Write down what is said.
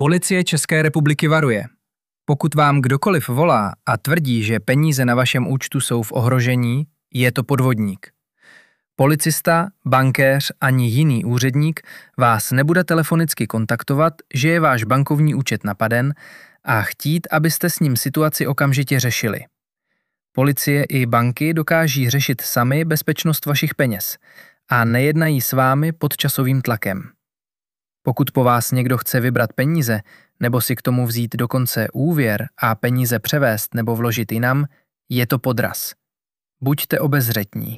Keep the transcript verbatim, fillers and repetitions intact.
Policie České republiky varuje. Pokud vám kdokoliv volá a tvrdí, že peníze na vašem účtu jsou v ohrožení, je to podvodník. Policista, bankéř ani jiný úředník vás nebude telefonicky kontaktovat, že je váš bankovní účet napaden a chtít, abyste s ním situaci okamžitě řešili. Policie i banky dokáží řešit sami bezpečnost vašich peněz a nejednají s vámi pod časovým tlakem. Pokud po vás někdo chce vybrat peníze nebo si k tomu vzít dokonce úvěr a peníze převést nebo vložit jinam, je to podraz. Buďte obezřetní.